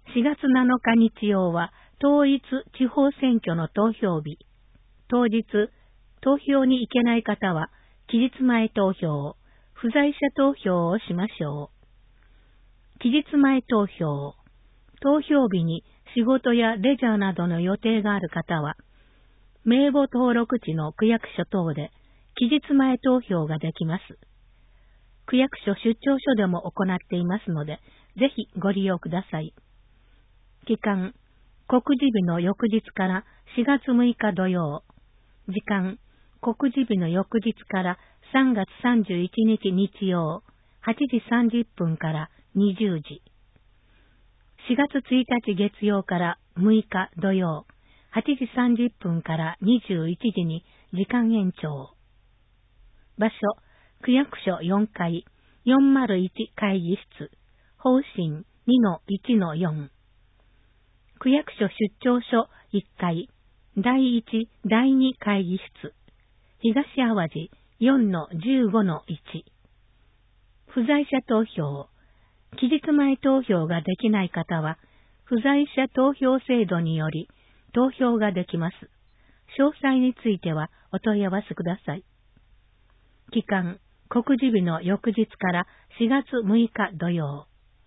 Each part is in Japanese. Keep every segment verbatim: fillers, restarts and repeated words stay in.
しがつなのか日曜は統一地方選挙の投票日。当日、投票に行けない方は、期日前投票、不在者投票をしましょう。期日前投票、投票日に仕事やレジャーなどの予定がある方は、名簿登録地の区役所等で期日前投票ができます。区役所出張所でも行っていますので、ぜひご利用ください。期間、告示日の翌日からしがつむいか土曜。時間、告示日の翌日からさんがつさんじゅういちにち日曜、はちじさんじゅっぷんからにじゅうじ。しがつついたち月曜からむいか土曜、はちじさんじゅっぷんからにじゅういちじに時間延長。場所、区役所よんかい、よんまるいち会議室、方針 にのいちのよん。区役所出張所いっかい、だいいち、だいに会議室、東淡路 よんのじゅうごのいち。不在者投票、期日前投票ができない方は、不在者投票制度により投票ができます。詳細についてはお問い合わせください。期間、告示日の翌日からしがつむいか土曜。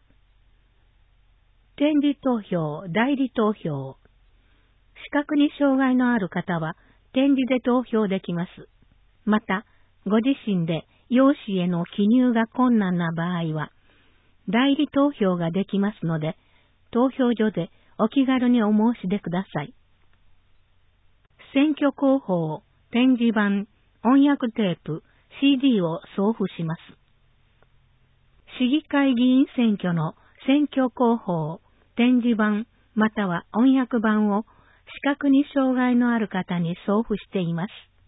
点字投票、代理投票。視覚に障害のある方は点字で投票できます。また、ご自身で用紙への記入が困難な場合は、代理投票ができますので、投票所でお気軽にお申し出ください。選挙広報、点字版、音訳テープ、シーディー を送付します。市議会議員選挙の選挙広報、点字版、または音訳版を視覚に障害のある方に送付しています。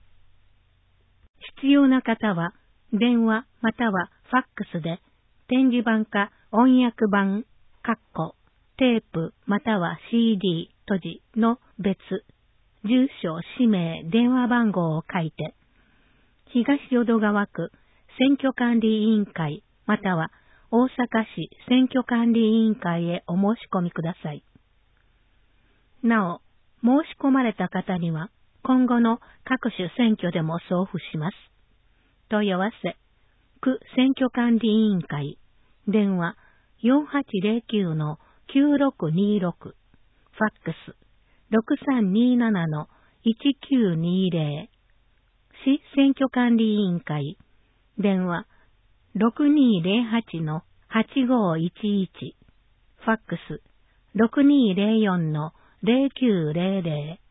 必要な方は、電話またはファックスで、点字版か音訳版、カッコ、テープまたは シーディー 閉じの別、住所、氏名、電話番号を書いて、東淀川区選挙管理委員会または大阪市選挙管理委員会へお申し込みください。なお、申し込まれた方には今後の各種選挙でも送付します。問い合わせ、区選挙管理委員会、電話 よんはちゼロきゅうのきゅうろくにろく、ファックス ろくさんにななのいちきゅうにゼロ、市選挙管理委員会、電話ろくにゼロはちのはちごいちいち、ファックスろくにゼロよんのゼロきゅうゼロゼロ、